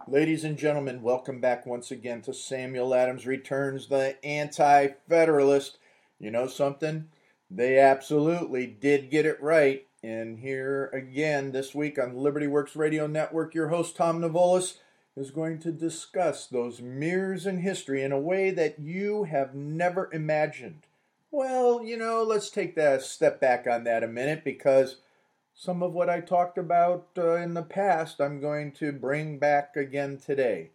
Ladies and gentlemen, welcome back once again to Samuel Adams Returns, the Anti-Federalist. You know something? They absolutely did get it right. And here again this week on Liberty Works Radio Network, your host Tom Navolis is going to discuss those mirrors in history in a way that you have never imagined. Well, let's take that step back on that a minute because some of what I talked about in the past, I'm going to bring back again today.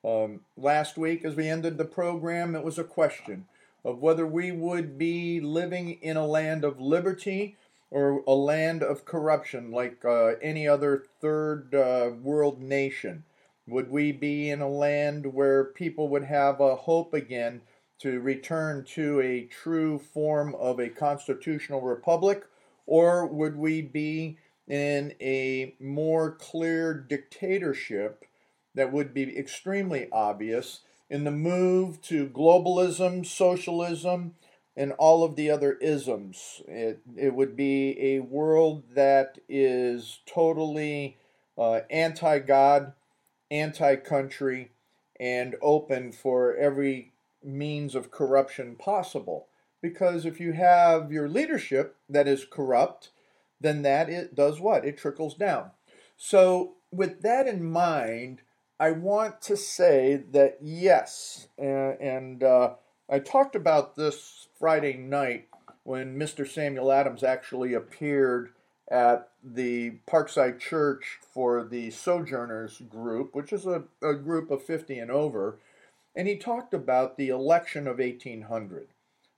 Last week, as we ended the program, it was a question of whether we would be living in a land of liberty or a land of corruption like any other third world nation. Would we be in a land where people would have a hope again to return to a true form of a constitutional republic? Or would we be in a more clear dictatorship that would be extremely obvious in the move to globalism, socialism, and all of the other isms? It would be a world that is totally anti God, anti country, and open for every means of corruption possible. Because if you have your leadership that is corrupt, then that it does what? It trickles down. So, with that in mind, I want to say that yes, and I talked about this Friday night when Mr. Samuel Adams actually appeared at the Parkside Church for the Sojourners group, which is a group of 50 and over, and he talked about the election of 1800.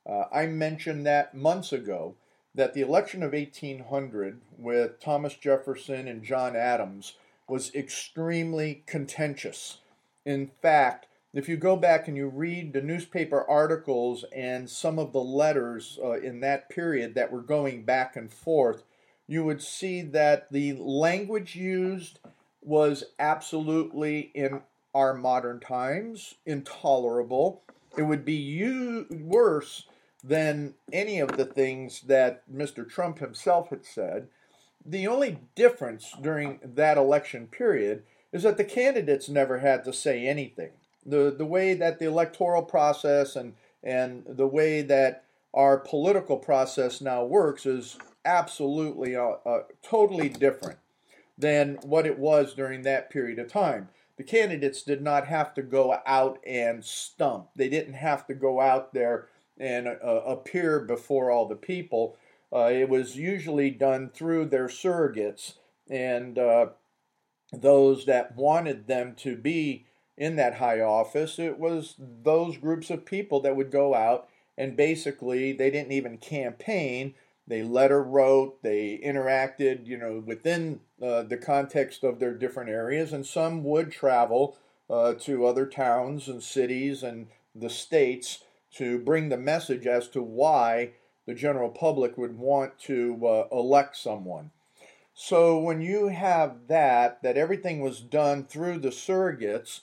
I mentioned that months ago, that the election of 1800 with Thomas Jefferson and John Adams was extremely contentious. In fact, if you go back and you read the newspaper articles and some of the letters in that period that were going back and forth, you would see that the language used was absolutely, in our modern times, intolerable. It would be worse than any of the things that Mr. Trump himself had said. The only difference during that election period is that the candidates never had to say anything. The way that the electoral process and the way that our political process now works is absolutely totally different than what it was during that period of time. The candidates did not have to go out and stump. They didn't have to go out there and appear before all the people. It was usually done through their surrogates and those that wanted them to be in that high office. It was those groups of people that would go out and basically they didn't even campaign. They letter wrote, they interacted, within the context of their different areas, and some would travel to other towns and cities and the states to bring the message as to why the general public would want to elect someone. So when you have that everything was done through the surrogates,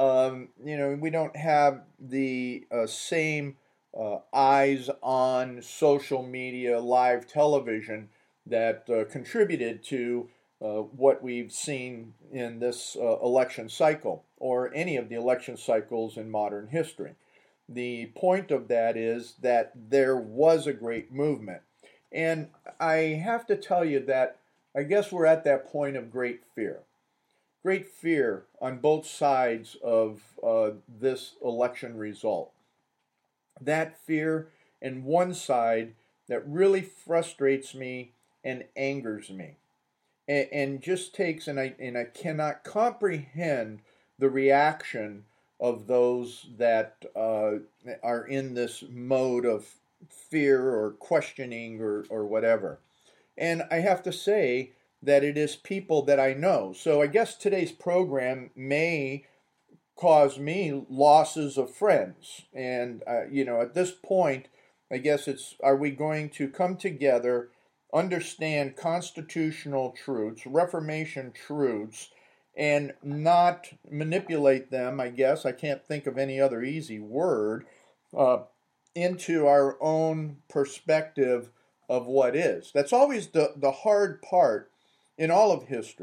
we don't have the same eyes on social media, live television that contributed to what we've seen in this election cycle or any of the election cycles in modern history. The point of that is that there was a great movement. And I have to tell you that I guess we're at that point of great fear. Great fear on both sides of this election result. That fear and one side that really frustrates me and angers me and just takes and I cannot comprehend the reaction of those that are in this mode of fear or questioning or whatever. And I have to say that it is people that I know. So I guess today's program may cause me losses of friends. And, at this point, I guess are we going to come together, understand constitutional truths, Reformation truths, and not manipulate them, I guess, I can't think of any other easy word, uh, into our own perspective of what is. That's always the hard part in all of history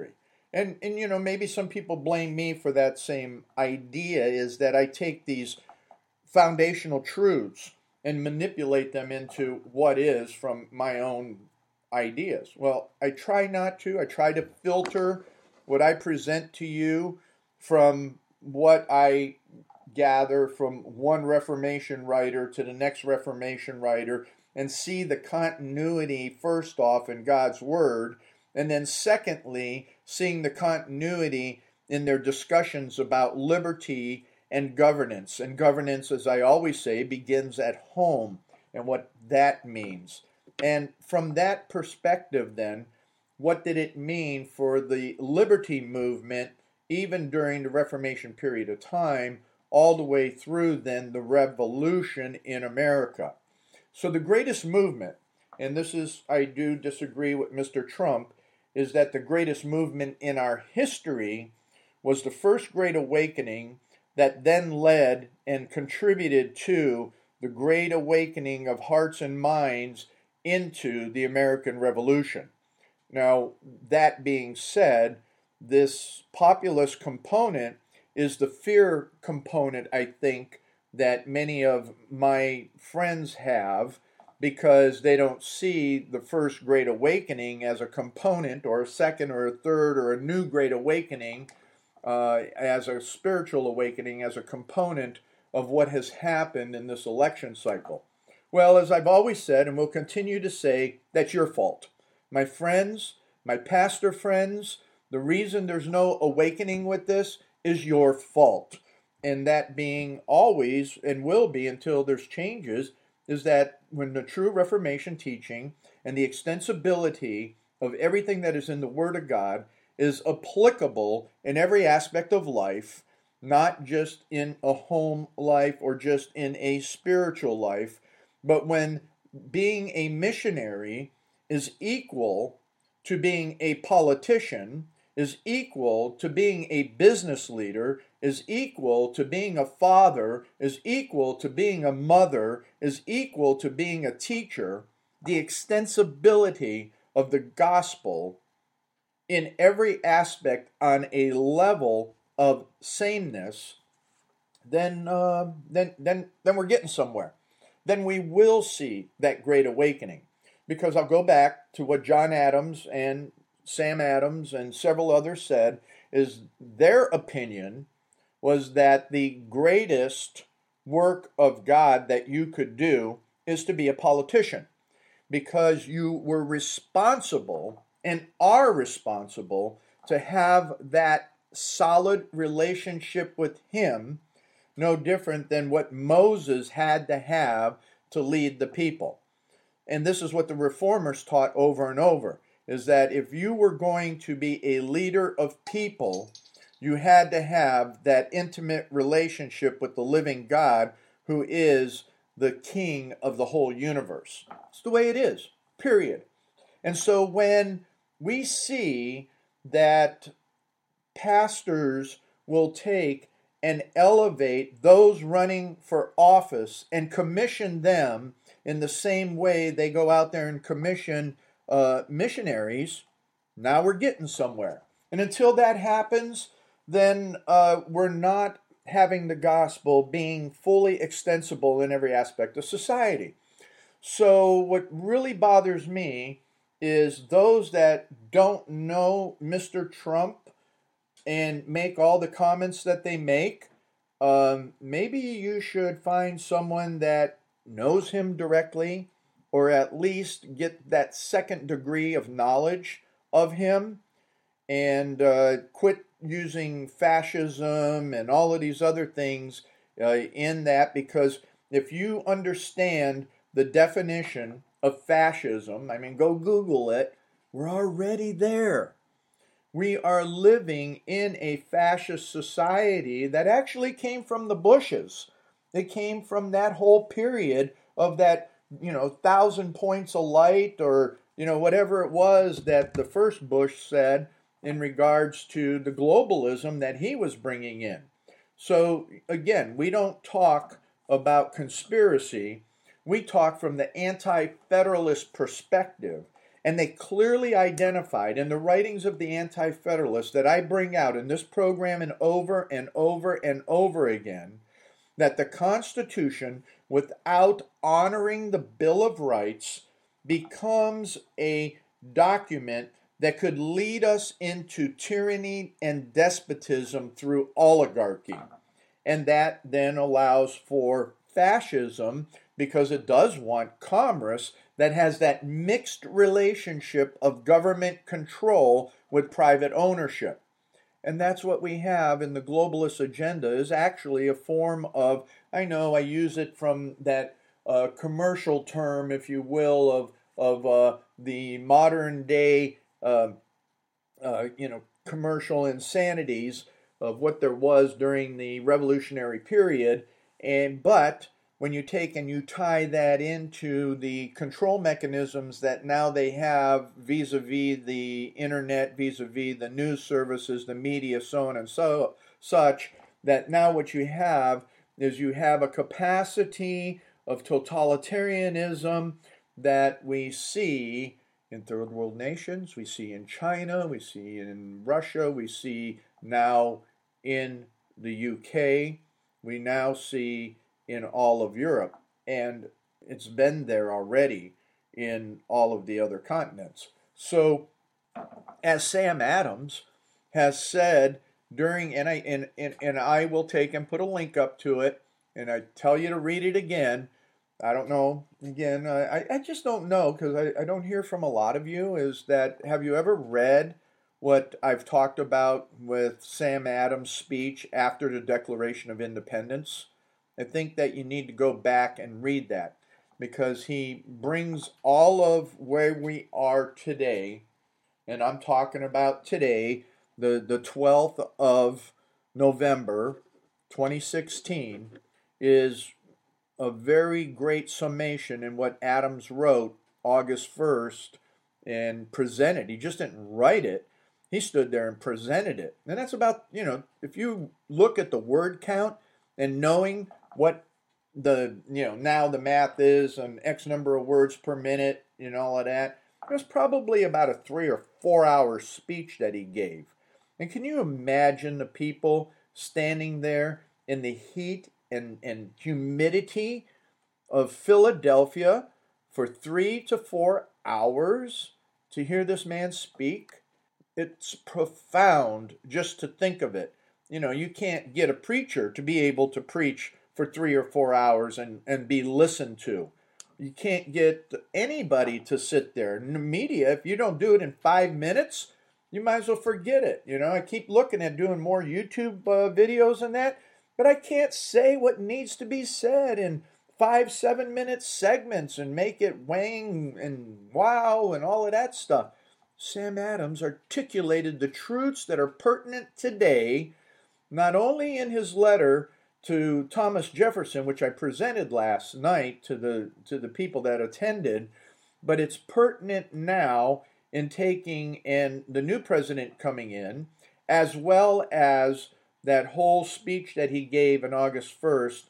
And maybe some people blame me for that same idea, is that I take these foundational truths and manipulate them into what is from my own ideas. Well, I try not to. I try to filter what I present to you from what I gather from one Reformation writer to the next Reformation writer, and see the continuity first off in God's Word, and then secondly, seeing the continuity in their discussions about liberty and governance. And governance, as I always say, begins at home and what that means. And from that perspective, then, what did it mean for the liberty movement, even during the Reformation period of time, all the way through then the Revolution in America? So the greatest movement, and this is, I do disagree with Mr. Trump, is that the greatest movement in our history was the First Great Awakening, that then led and contributed to the Great Awakening of hearts and minds into the American Revolution. Now, that being said, this populist component is the fear component, I think, that many of my friends have, because they don't see the First Great Awakening as a component, or a second or a third or a new Great Awakening, as a spiritual awakening, as a component of what has happened in this election cycle. Well, as I've always said, and will continue to say, that's your fault. My friends, my pastor friends, the reason there's no awakening with this is your fault. And that being always, and will be until there's changes, is that when the true Reformation teaching and the extensibility of everything that is in the Word of God is applicable in every aspect of life, not just in a home life or just in a spiritual life, but when being a missionary is equal to being a politician, is equal to being a business leader, is equal to being a father, is equal to being a mother, is equal to being a teacher, the extensibility of the gospel in every aspect on a level of sameness, then we're getting somewhere. Then we will see that great awakening. Because I'll go back to what John Adams and Sam Adams and several others said, is their opinion was that the greatest work of God that you could do is to be a politician, because you were responsible and are responsible to have that solid relationship with Him, no different than what Moses had to have to lead the people. And this is what the reformers taught over and over, is that if you were going to be a leader of people, you had to have that intimate relationship with the living God, who is the King of the whole universe. It's the way it is, period. And so when we see that pastors will take and elevate those running for office and commission them in the same way they go out there and commission missionaries, now we're getting somewhere. And until that happens, then we're not having the gospel being fully extensible in every aspect of society. So what really bothers me is those that don't know Mr. Trump and make all the comments that they make. Maybe you should find someone that knows him directly, or at least get that second degree of knowledge of him, and quit using fascism and all of these other things in that, because if you understand the definition of fascism, I mean, go Google it, we're already there. We are living in a fascist society that actually came from the Bushes. It came from that whole period of that, 1,000 points of light, or, whatever it was that the first Bush said in regards to the globalism that he was bringing in. So again, we don't talk about conspiracy. We talk from the anti-federalist perspective. And they clearly identified in the writings of the Anti-Federalists that I bring out in this program and over and over and over again, that the Constitution, without honoring the Bill of Rights, becomes a document that could lead us into tyranny and despotism through oligarchy. And that then allows for fascism, because it does want commerce that has that mixed relationship of government control with private ownership. And that's what we have in the globalist agenda, is actually a form of, I know I use it from that commercial term, if you will, of the modern day commercial insanities of what there was during the revolutionary period. But when you take and you tie that into the control mechanisms that now they have vis-a-vis the internet, vis-a-vis the news services, the media, so on and such, that now what you have is you have a capacity of totalitarianism that we see in third world nations, we see in China, we see in Russia, we see now in the UK, we now see in all of Europe, and it's been there already in all of the other continents. So, as Sam Adams has said during, and I will take and put a link up to it, and I tell you to read it again. I don't know, again, I just don't know, because I don't hear from a lot of you, is that, have you ever read what I've talked about with Sam Adams' speech after the Declaration of Independence? I think that you need to go back and read that, because he brings all of where we are today, and I'm talking about today, the 12th of November, 2016, is a very great summation in what Adams wrote August 1st and presented. He just didn't write it. He stood there and presented it. And that's about, if you look at the word count and knowing what now the math is and X number of words per minute and all of that, it was probably about a 3 or 4 hour speech that he gave. And can you imagine the people standing there in the heat and humidity of Philadelphia for 3 to 4 hours to hear this man speak? It's profound just to think of it. You can't get a preacher to be able to preach for 3 or 4 hours and be listened to. You can't get anybody to sit there. In the media, if you don't do it in 5 minutes, you might as well forget it. I keep looking at doing more YouTube videos and that, but I can't say what needs to be said in 5-7 minute segments and make it wang and wow and all of that stuff. Sam Adams articulated the truths that are pertinent today, not only in his letter to Thomas Jefferson, which I presented last night to the people that attended, but it's pertinent now in taking and the new president coming in, as well as that whole speech that he gave on August 1st,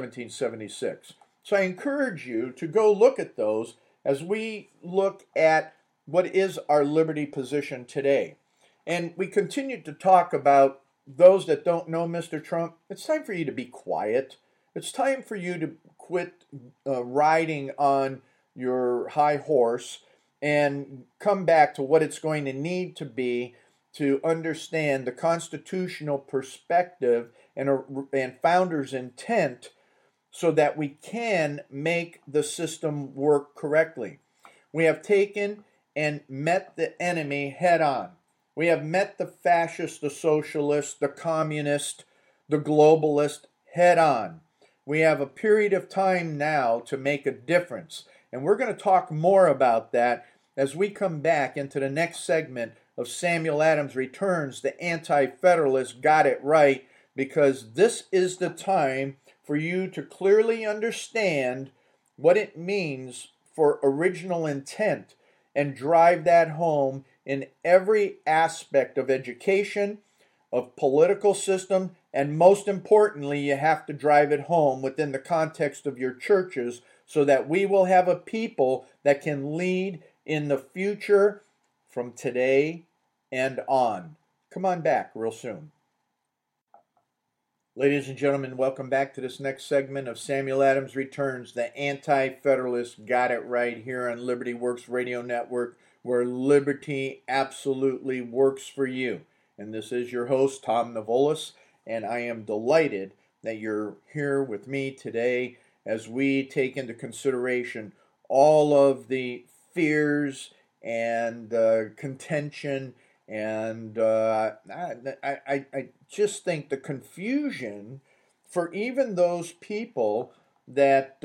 1776. So I encourage you to go look at those as we look at what is our liberty position today. And we continue to talk about those that don't know Mr. Trump. It's time for you to be quiet. It's time for you to quit riding on your high horse and come back to what it's going to need to be to understand the constitutional perspective and founders' intent, so that we can make the system work correctly. We have taken and met the enemy head on. We have met the fascist, the socialist, the communist, the globalist head on. We have a period of time now to make a difference. And we're going to talk more about that as we come back into the next segment of Samuel Adams Returns. The Anti-Federalists got it right, because this is the time for you to clearly understand what it means for original intent and drive that home in every aspect of education, of political system, and most importantly, you have to drive it home within the context of your churches, so that we will have a people that can lead in the future from today and on. Come on back real soon. Ladies and gentlemen, welcome back to this next segment of Samuel Adams Returns. The Anti-Federalist got it right here on Liberty Works Radio Network, where liberty absolutely works for you. And this is your host, Tom Navolis, and I am delighted that you're here with me today as we take into consideration all of the fears and contention and I just think the confusion for even those people that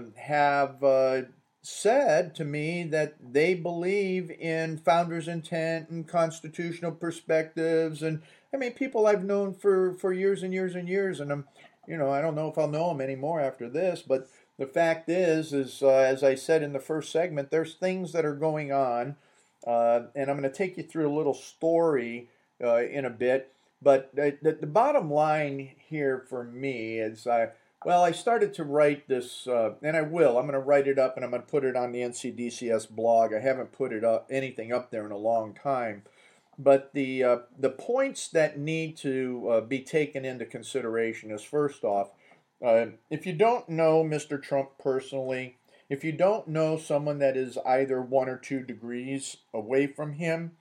have said to me that they believe in founders' intent and constitutional perspectives. And I mean, people I've known for years and years and years. And I don't know if I'll know them anymore after this. But the fact is as I said in the first segment, there's things that are going on. And I'm going to take you through a little story in a bit. But the bottom line here for me is I started to write this, and I will. I'm going to write it up and I'm going to put it on the NCDCS blog. I haven't put anything up there in a long time. But the points that need to be taken into consideration is, first off, if you don't know Mr. Trump personally, if you don't know someone that is either 1 or 2 degrees away from him,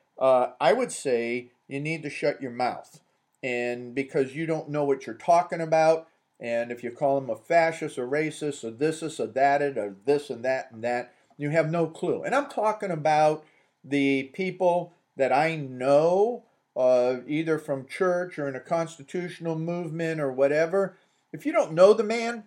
I would say you need to shut your mouth. And because you don't know what you're talking about, and if you call him a fascist or racist or this or that or this and that, you have no clue. And I'm talking about the people that I know, either from church or in a constitutional movement or whatever. If you don't know the man,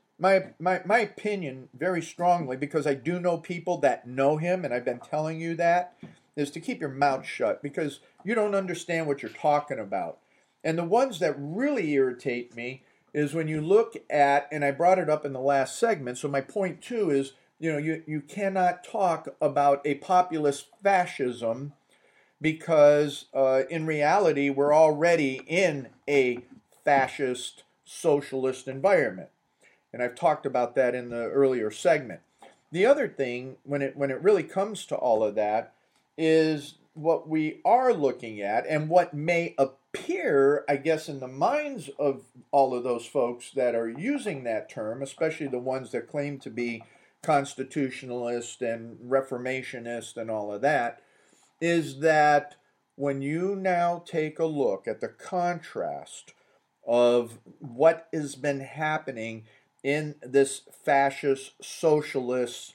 my opinion, very strongly, because I do know people that know him, and I've been telling you that, is to keep your mouth shut, because you don't understand what you're talking about. And the ones that really irritate me is when you look at, and I brought it up in the last segment, so my point too is, you cannot talk about a populist fascism because in reality we're already in a fascist socialist environment. And I've talked about that in the earlier segment. The other thing, when it really comes to all of that, is what we are looking at and what may appear, I guess, in the minds of all of those folks that are using that term, especially the ones that claim to be constitutionalist and reformationist and all of that, is that when you now take a look at the contrast of what has been happening in this fascist, socialist,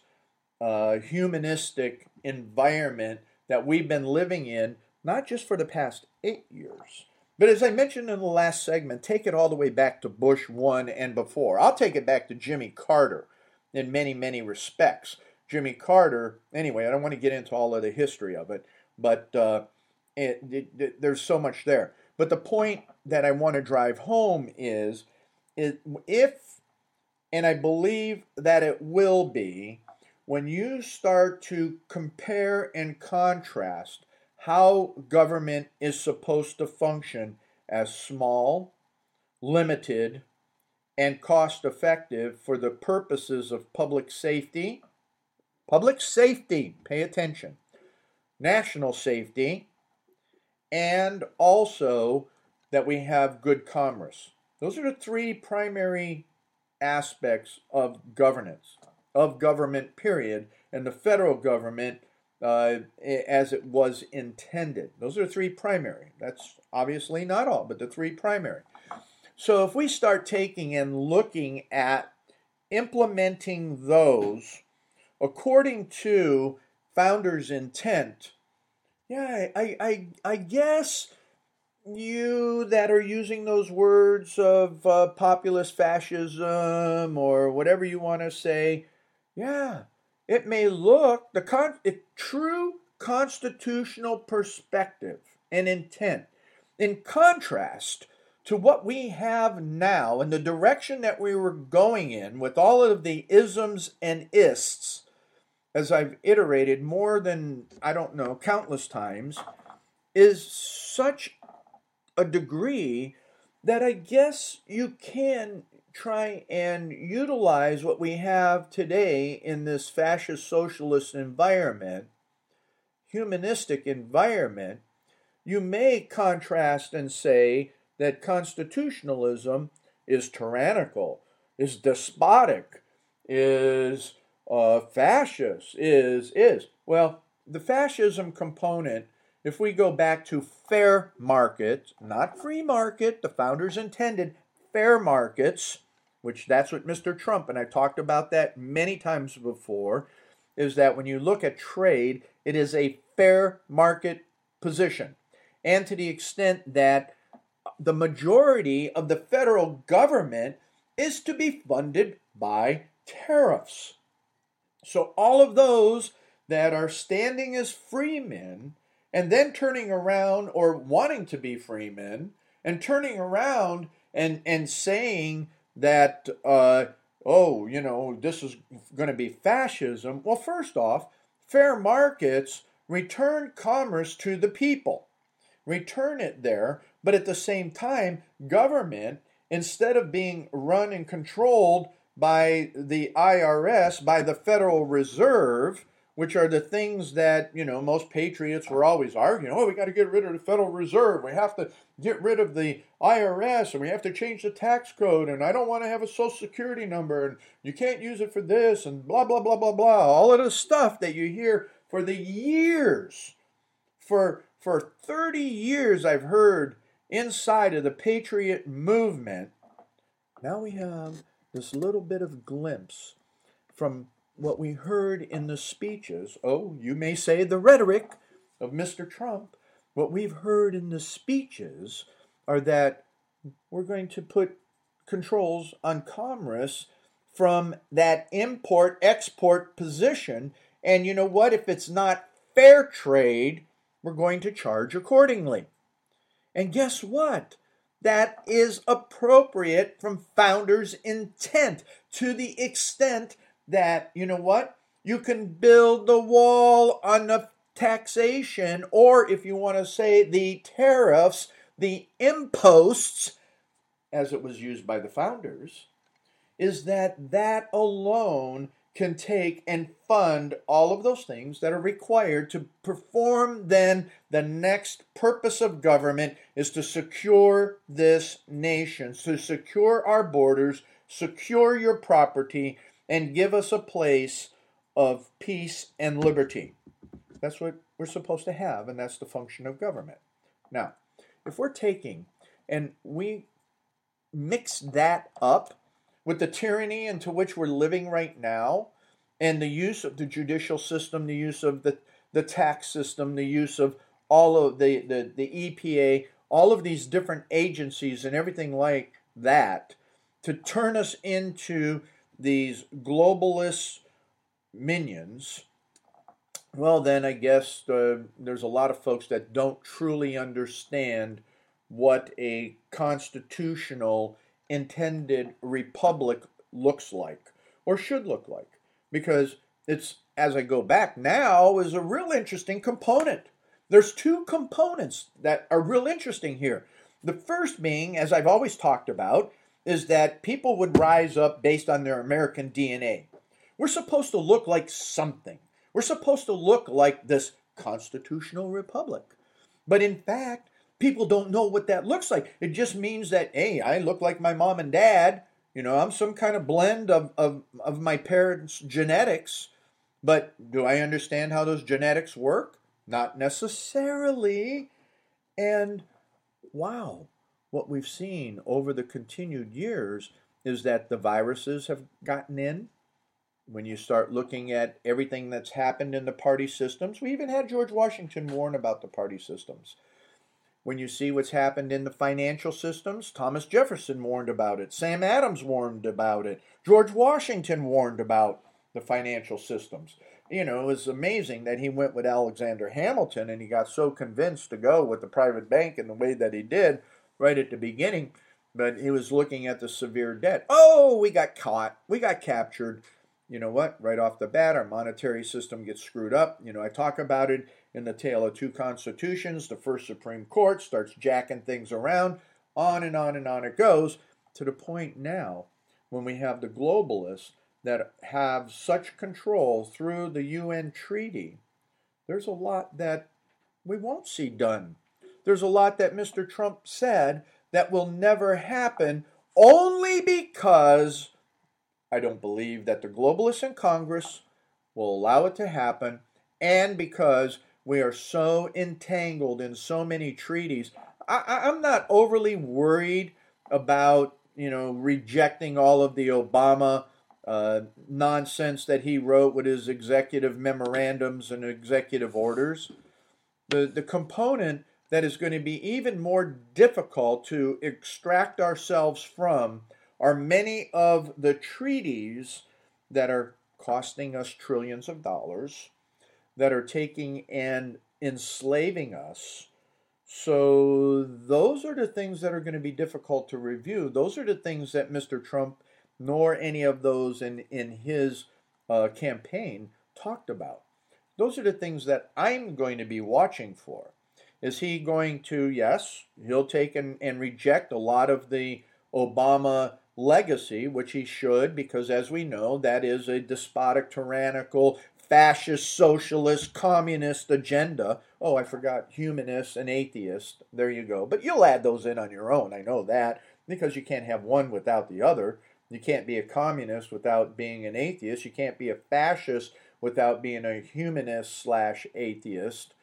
humanistic environment that we've been living in, not just for the past 8 years, but as I mentioned in the last segment, take it all the way back to Bush 1 and before. I'll take it back to Jimmy Carter in many, many respects. Jimmy Carter, anyway, I don't want to get into all of the history of it, but there's so much there. But the point that I want to drive home is if, and I believe that it will be, when you start to compare and contrast how government is supposed to function as small, limited, and cost-effective for the purposes of public safety, pay attention, national safety, and also that we have good commerce. Those are the 3 primary aspects of governance, of government, period, and the federal government as it was intended. Those are the 3 primary. That's obviously not all, but the 3 primary. So if we start taking and looking at implementing those according to founders' intent, I guess you that are using those words of populist fascism or whatever you want to say, it may look the true constitutional perspective and intent in contrast to what we have now and the direction that we were going in with all of the isms and ists, as I've iterated more than, I don't know, countless times, is such a degree that I guess you can try and utilize what we have today in this fascist socialist environment, humanistic environment, you may contrast and say that constitutionalism is tyrannical, is despotic, is fascist, is. Well, the fascism component, if we go back to fair market, not free market, the founders intended fair markets, which that's what Mr. Trump, and I talked about that many times before, is that when you look at trade, it is a fair market position. And to the extent that the majority of the federal government is to be funded by tariffs. So all of those that are standing as freemen and then turning around or wanting to be freemen and turning around and saying that, this is going to be fascism. Well, first off, fair markets return commerce to the people. Return it there, but at the same time, government, instead of being run and controlled by the IRS, by the Federal Reserve, which are the things that, most patriots were always arguing, we got to get rid of the Federal Reserve, we have to get rid of the IRS, and we have to change the tax code, and I don't want to have a Social Security number, and you can't use it for this, and blah, blah, blah, blah, blah. All of the stuff that you hear for the years, for 30 years I've heard inside of the patriot movement. Now we have this little bit of glimpse from what we heard in the speeches. Oh, you may say the rhetoric of Mr. Trump. What we've heard in the speeches are that we're going to put controls on commerce from that import-export position. And you know what? If it's not fair trade, we're going to charge accordingly. And guess what? That is appropriate from founders' intent to the extent that, you can build the wall on the taxation, or if you want to say the tariffs, the imposts, as it was used by the founders, is that alone can take and fund all of those things that are required to perform then the next purpose of government is to secure this nation, to secure our borders, secure your property, and give us a place of peace and liberty. That's what we're supposed to have, and that's the function of government. Now, if we're taking and we mix that up with the tyranny into which we're living right now, and the use of the judicial system, the use of the tax system, the use of all of the EPA, all of these different agencies and everything like that, to turn us into these globalist minions, well, then I guess there's a lot of folks that don't truly understand what a constitutional intended republic looks like or should look like. Because it's, as I go back now, is a real interesting component. There's two components that are real interesting here. The first being, as I've always talked about, is that people would rise up based on their American DNA. We're supposed to look like something. We're supposed to look like this constitutional republic. But in fact, people don't know what that looks like. It just means that, hey, I look like my mom and dad. I'm some kind of blend of my parents' genetics. But do I understand how those genetics work? Not necessarily. And wow, what we've seen over the continued years is that the viruses have gotten in. When you start looking at everything that's happened in the party systems, we even had George Washington warn about the party systems. When you see what's happened in the financial systems, Thomas Jefferson warned about it. Sam Adams warned about it. George Washington warned about the financial systems. It was amazing that he went with Alexander Hamilton and he got so convinced to go with the private bank in the way that he did right at the beginning. But he was looking at the severe debt. Oh, we got caught. We got captured. You know what? Right off the bat, our monetary system gets screwed up. I talk about it in the Tale of Two Constitutions. The first Supreme Court starts jacking things around. On and on and on it goes, to the point now when we have the globalists that have such control through the UN treaty, there's a lot that we won't see done. There's a lot that Mr. Trump said that will never happen only because I don't believe that the globalists in Congress will allow it to happen, and because we are so entangled in so many treaties. I'm not overly worried about, rejecting all of the Obama nonsense that he wrote with his executive memorandums and executive orders. The component that is going to be even more difficult to extract ourselves from are many of the treaties that are costing us trillions of dollars, that are taking and enslaving us. So those are the things that are going to be difficult to review. Those are the things that Mr. Trump nor any of those in his campaign talked about. Those are the things that I'm going to be watching for. Is he going to, yes, he'll take and reject a lot of the Obama legacy, which he should, because as we know, that is a despotic, tyrannical, fascist, socialist, communist agenda. Oh, I forgot humanist and atheist. There you go. But you'll add those in on your own. I know that, because you can't have one without the other. You can't be a communist without being an atheist. You can't be a fascist without being a humanist/atheist.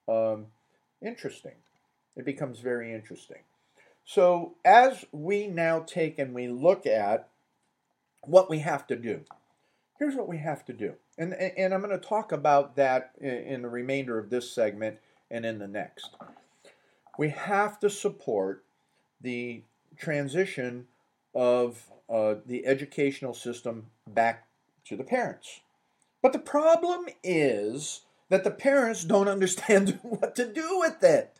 Interesting. It becomes very interesting. So as we now take and we look at what we have to do, here's what we have to do. And I'm going to talk about that in the remainder of this segment and in the next. We have to support the transition of the educational system back to the parents. But the problem is that the parents don't understand what to do with it.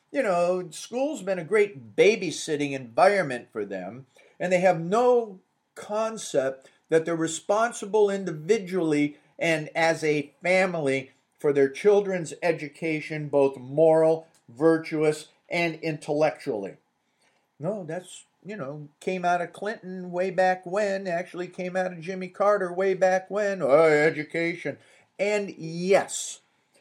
School's been a great babysitting environment for them, and they have no concept that they're responsible individually and as a family for their children's education, both moral, virtuous, and intellectually. No, that's, came out of Clinton way back when, actually came out of Jimmy Carter way back when. Oh, education. And yes,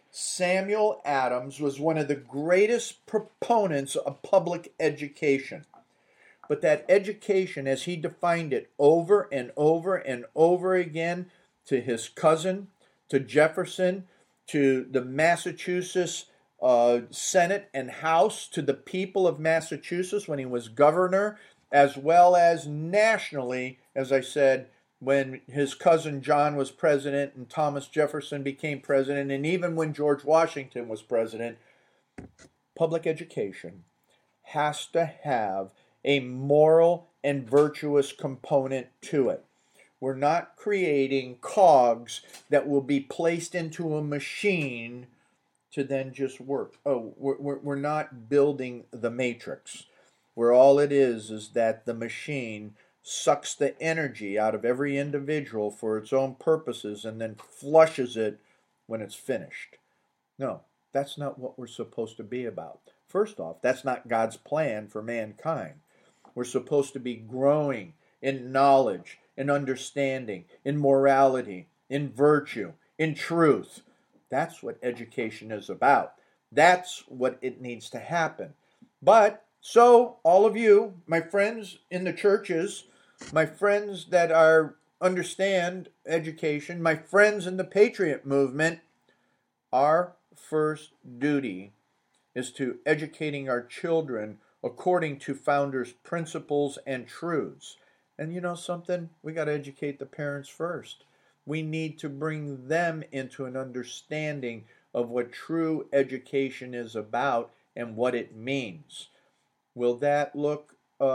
Samuel Adams was one of the greatest proponents of public education. But that education, as he defined it over and over and over again, to his cousin, to Jefferson, to the Massachusetts Senate and House, to the people of Massachusetts when he was governor, as well as nationally, as I said, when his cousin John was president and Thomas Jefferson became president, and even when George Washington was president. Public education has to have a moral and virtuous component to it. We're not creating cogs that will be placed into a machine to then just work. Oh, we're not building the matrix, where all it is that the machine sucks the energy out of every individual for its own purposes and then flushes it when it's finished. No, that's not what we're supposed to be about. First off, that's not God's plan for mankind. We're supposed to be growing in knowledge, in understanding, in morality, in virtue, in truth. That's what education is about. That's what it needs to happen. But, so, all of you, my friends in the churches, my friends that understand education, my friends in the Patriot movement, our first duty is to educating our children according to Founders' principles and truths. And you know something? We got to educate the parents first. We need to bring them into an understanding of what true education is about and what it means. Will that look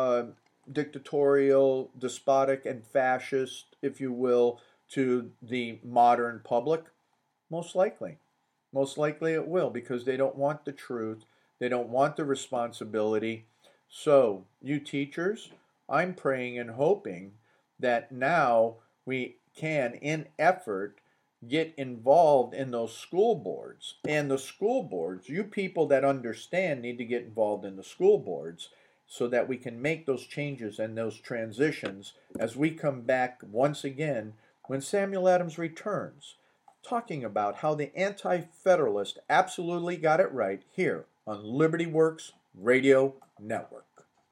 dictatorial, despotic, and fascist, if you will, to the modern public? Most likely. Most likely it will, because they don't want the truth. They don't want the responsibility. So, you teachers, I'm praying and hoping that now we can, in effort, get involved in those school boards. And the school boards, you people that understand need to get involved in the school boards so that we can make those changes and those transitions as we come back once again when Samuel Adams returns, talking about how the Anti-Federalist absolutely got it right here on Liberty Works Radio Network.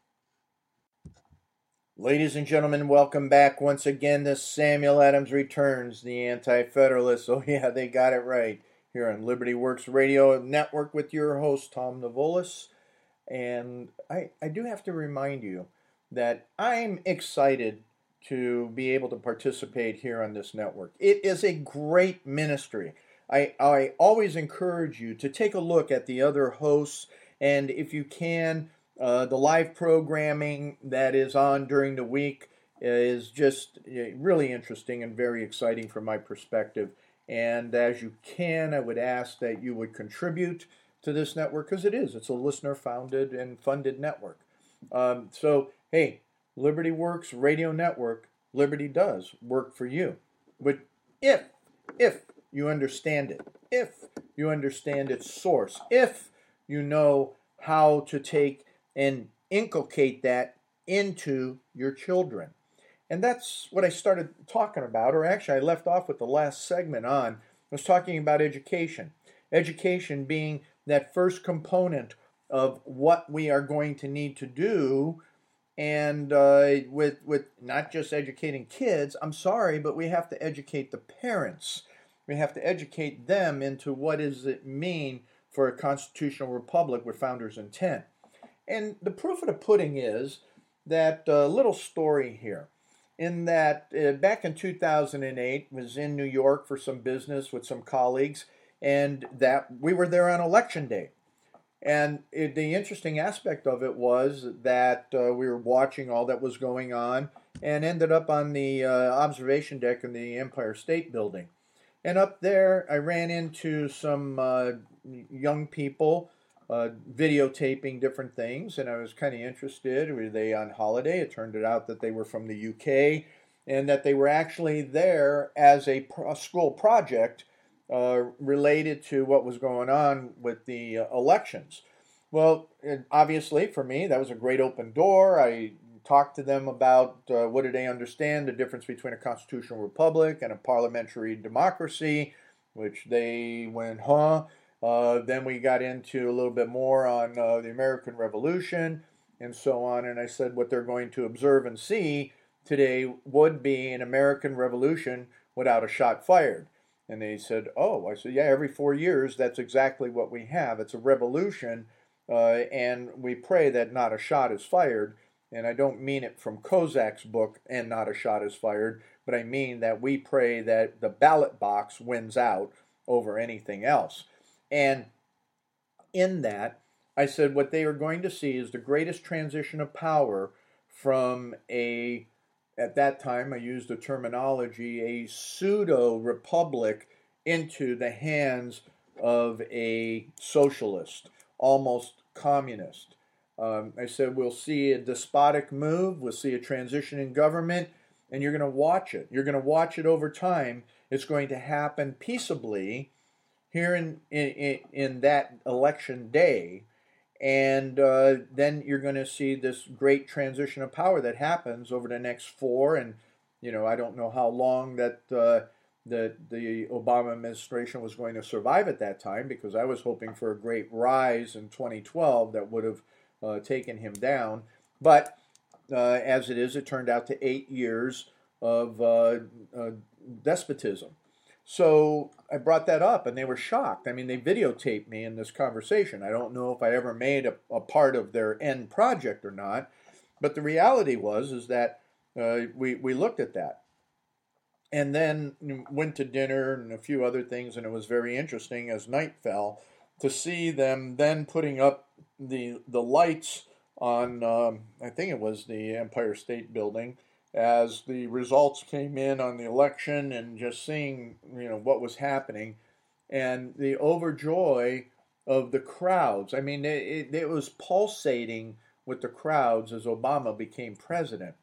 Ladies and gentlemen, welcome back once again to Samuel Adams Returns, the Anti-Federalist. Oh yeah, they got it right here on Liberty Works Radio Network with your host, Tom Navolis. And I do have to remind you that I'm excited to be able to participate here on this network. It is a great ministry. I always encourage you to take a look at the other hosts, and if you can, the live programming that is on during the week is just really interesting and very exciting from my perspective. And as you can, I would ask that you would contribute to this network because it's a listener-founded and funded network. So, hey, Liberty Works Radio Network, Liberty does work for you. But if you understand it, if you understand its source, if you know how to take and inculcate that into your children. And that's what I started talking about, or actually I left off with the last segment on, was talking about education. Education being that first component of what we are going to need to do, and with not just educating kids, I'm sorry, but we have to educate the parents. We have to educate them into what does it mean for a constitutional republic with founders' intent. And the proof of the pudding is that little story here. In that back in 2008, was in New York for some business with some colleagues, and that we were there on election day. And the interesting aspect of it was that we were watching all that was going on and ended up on the observation deck in the Empire State Building. And up there, I ran into some young people videotaping different things, and I was kind of interested. Were they on holiday? It turned out that they were from the UK, and that they were actually there as a school project related to what was going on with the elections. Well, obviously for me, that was a great open door. I talked to them about what do they understand, the difference between a constitutional republic and a parliamentary democracy, which they went, huh? Then we got into a little bit more on the American Revolution and so on. And I said what they're going to observe and see today would be an American Revolution without a shot fired. And they said, oh. I said, yeah, every 4 years, that's exactly what we have. It's a revolution, and we pray that not a shot is fired. And I don't mean it from Kozak's book, and not a shot is fired, but I mean that we pray that the ballot box wins out over anything else. And in that, I said what they are going to see is the greatest transition of power from at that time I used the terminology, a pseudo-republic into the hands of a socialist, almost communist. I said we'll see a despotic move, we'll see a transition in government, and you're going to watch it. You're going to watch it over time. It's going to happen peaceably here in that election day, and then you're going to see this great transition of power that happens over the next 4, and I don't know how long that the Obama administration was going to survive at that time, because I was hoping for a great rise in 2012 that would have taken him down. But as it is, it turned out to 8 years of despotism. So I brought that up, and they were shocked. I mean, they videotaped me in this conversation. I don't know if I ever made a part of their end project or not, but the reality is that we looked at that, and then went to dinner and a few other things, and it was very interesting as night fell to see them then putting up the lights on, I think it was the Empire State Building, as the results came in on the election, and just seeing what was happening and the overjoy of the crowds. I mean, it was pulsating with the crowds as Obama became president.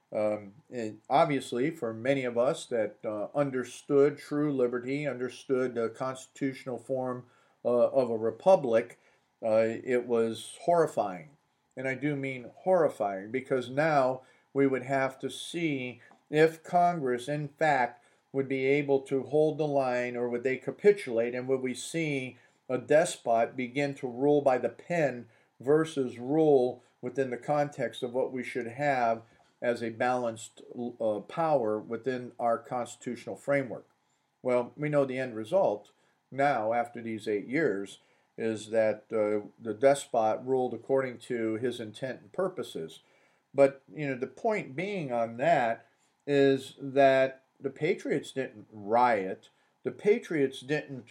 Obviously, for many of us that understood true liberty, understood the constitutional form of a republic, it was horrifying. And I do mean horrifying, because now we would have to see if Congress, in fact, would be able to hold the line, or would they capitulate, and would we see a despot begin to rule by the pen versus rule within the context of what we should have as a balanced power within our constitutional framework. Well, we know the end result now, after these 8 years, is that the despot ruled according to his intent and purposes. But, the point being on that is that the Patriots didn't riot. The Patriots didn't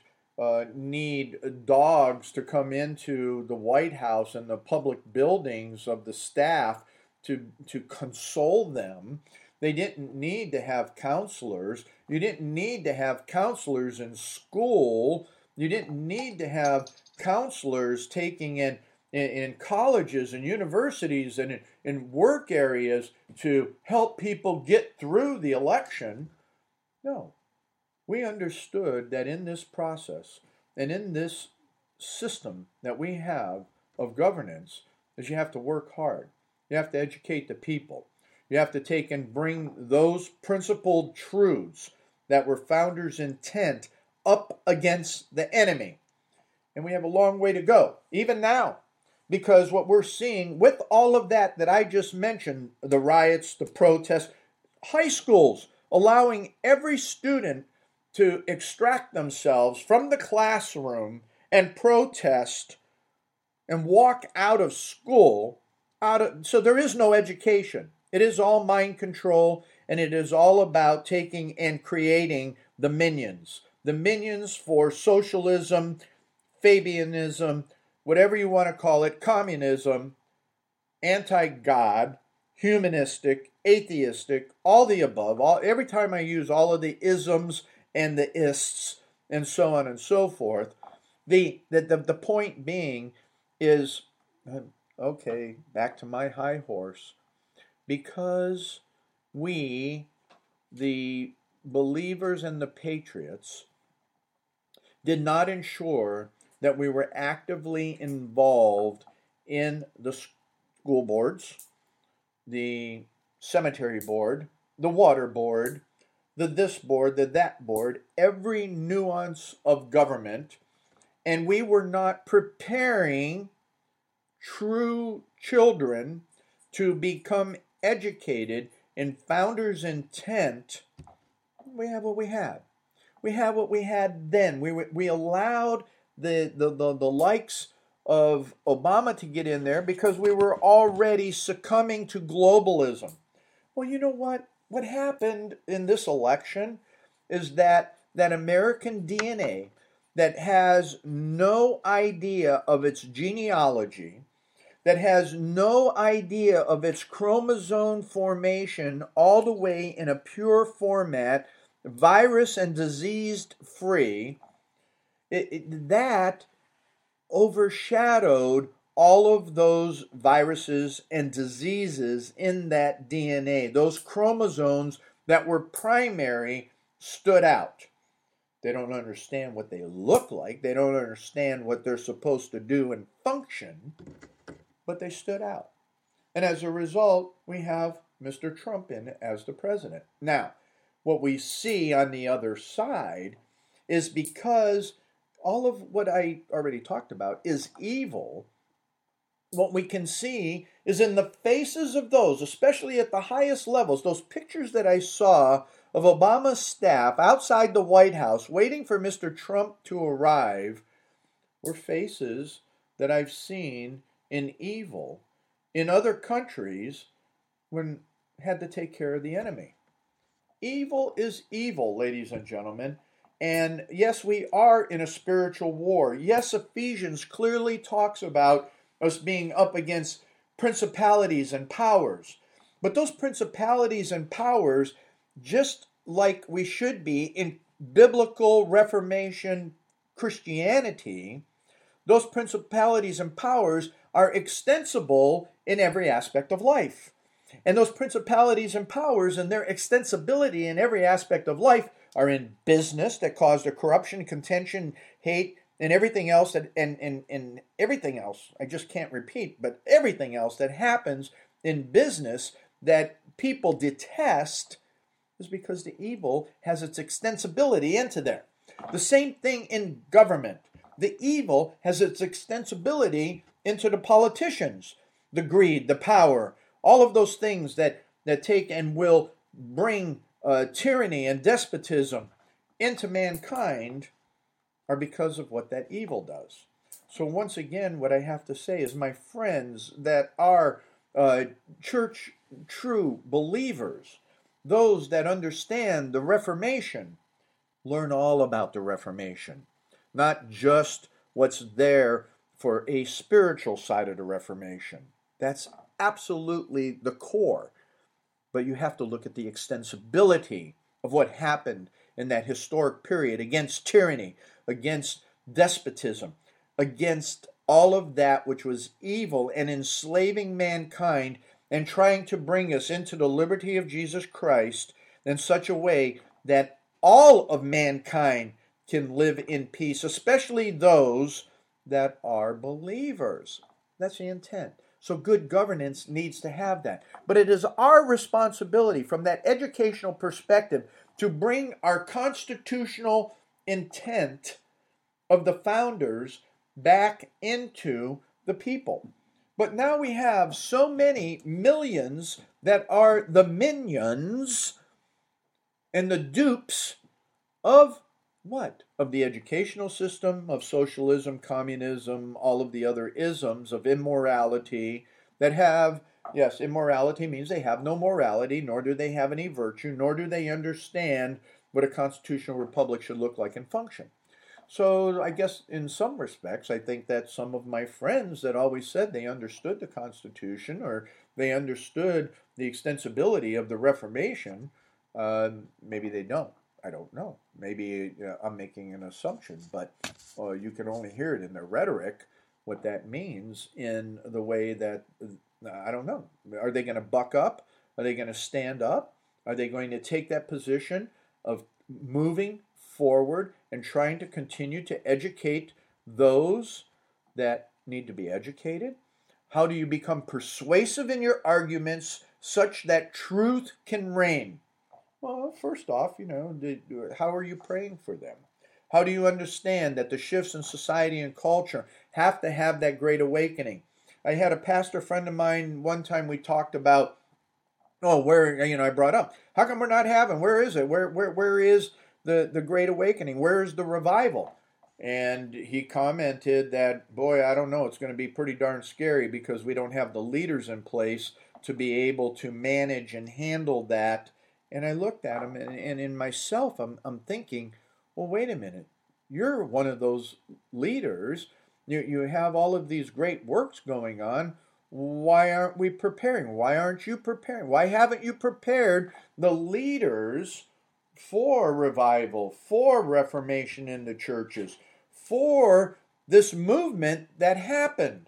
need dogs to come into the White House and the public buildings of the staff to console them. They didn't need to have counselors. You didn't need to have counselors in school. You didn't need to have counselors taking in colleges and universities and in work areas to help people get through the election. No. We understood that in this process and in this system that we have of governance is you have to work hard. You have to educate the people. You have to take and bring those principled truths that were founders' intent up against the enemy. And we have a long way to go, even now, because what we're seeing with all of that I just mentioned, the riots, the protests, high schools allowing every student to extract themselves from the classroom and protest and walk out of school, so there is no education. It is all mind control, and it is all about taking and creating the minions for socialism, Fabianism, whatever you want to call it, communism, anti-God, humanistic, atheistic, all the above. Every time I use all of the isms and the ists and so on and so forth, the point being is, okay, back to my high horse, because we, the believers and the patriots, did not ensure that we were actively involved in the school boards, the cemetery board, the water board, the this board, the that board, every nuance of government, and we were not preparing true children to become educated in founders' intent. We have what we had. We have what we had then. We allowed the likes of Obama to get in there because we were already succumbing to globalism. Well, you know what? What happened in this election is that American DNA that has no idea of its genealogy, that has no idea of its chromosome formation all the way in a pure format, virus and diseased free, that overshadowed all of those viruses and diseases in that DNA. Those chromosomes that were primary stood out. They don't understand what they look like. They don't understand what they're supposed to do and function, but they stood out. And as a result, we have Mr. Trump in as the president. Now, what we see on the other side is, because all of what I already talked about is evil, what we can see is in the faces of those, especially at the highest levels, those pictures that I saw of Obama's staff outside the White House waiting for Mr. Trump to arrive, were faces that I've seen in evil in other countries when had to take care of the enemy. Evil is evil, ladies and gentlemen. And yes, we are in a spiritual war. Yes, Ephesians clearly talks about us being up against principalities and powers. But those principalities and powers, just like we should be in biblical Reformation Christianity, those principalities and powers are extensible in every aspect of life. And those principalities and powers and their extensibility in every aspect of life are in business that cause the corruption, contention, hate, and everything else and everything else, I just can't repeat, but everything else that happens in business that people detest is because the evil has its extensibility into there. The same thing in government. The evil has its extensibility into the politicians, the greed, the power, all of those things that take and will bring tyranny and despotism into mankind are because of what that evil does. So once again, what I have to say is, my friends that are church true believers, those that understand the Reformation, learn all about the Reformation, not just what's there for a spiritual side of the Reformation. That's absolutely the core. But you have to look at the extensibility of what happened in that historic period against tyranny, against despotism, against all of that which was evil and enslaving mankind and trying to bring us into the liberty of Jesus Christ in such a way that all of mankind can live in peace, especially those that are believers. That's the intent. So good governance needs to have that. But it is our responsibility from that educational perspective to bring our constitutional intent of the founders back into the people. But now we have so many millions that are the minions and the dupes of what? Of the educational system, of socialism, communism, all of the other isms of immorality that have, yes, immorality means they have no morality, nor do they have any virtue, nor do they understand what a constitutional republic should look like and function. So I guess in some respects, I think that some of my friends that always said they understood the Constitution or they understood the extensibility of the Reformation, maybe they don't. I don't know. Maybe I'm making an assumption, but you can only hear it in their rhetoric, what that means in the way that, I don't know. Are they going to buck up? Are they going to stand up? Are they going to take that position of moving forward and trying to continue to educate those that need to be educated? How do you become persuasive in your arguments such that truth can reign? Well, first off, how are you praying for them? How do you understand that the shifts in society and culture have to have that great awakening? I had a pastor friend of mine, one time we talked about, I brought up, how come we're not having, where is it? Where is the great awakening? Where is the revival? And he commented that, boy, I don't know, it's going to be pretty darn scary because we don't have the leaders in place to be able to manage and handle that. And I looked at him, and in myself, I'm thinking, well, wait a minute. You're one of those leaders. You have all of these great works going on. Why aren't we preparing? Why aren't you preparing? Why haven't you prepared the leaders for revival, for reformation in the churches, for this movement that happened?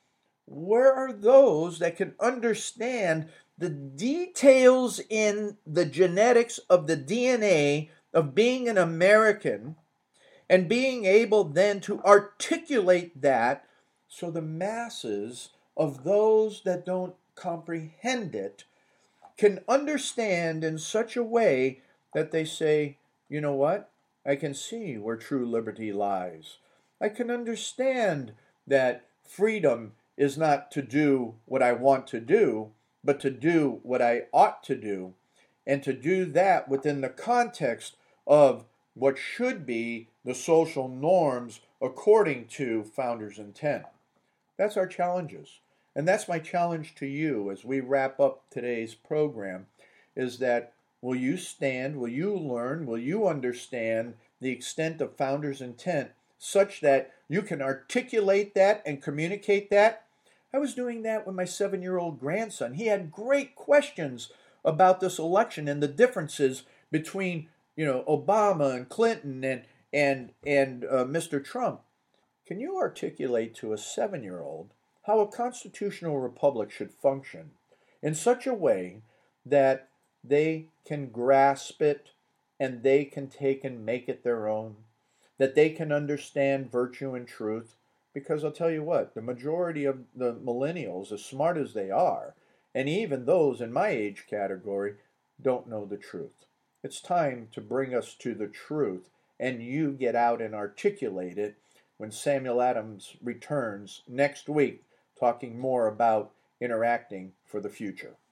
Where are those that can understand the details in the genetics of the DNA of being an American and being able then to articulate that so the masses of those that don't comprehend it can understand in such a way that they say, you know what? I can see where true liberty lies. I can understand that freedom is not to do what I want to do, but to do what I ought to do, and to do that within the context of what should be the social norms according to Founders' intent. That's our challenges. And that's my challenge to you as we wrap up today's program, is that will you stand, will you learn, will you understand the extent of Founders' intent such that you can articulate that and communicate that? I was doing that with my 7-year-old grandson. He had great questions about this election and the differences between, Obama and Clinton and Mr. Trump. Can you articulate to a 7-year-old how a constitutional republic should function in such a way that they can grasp it and they can take and make it their own? that they can understand virtue and truth. Because I'll tell you what, the majority of the millennials, as smart as they are, and even those in my age category, don't know the truth. It's time to bring us to the truth, and you get out and articulate it when Samuel Adams returns next week, talking more about interacting for the future.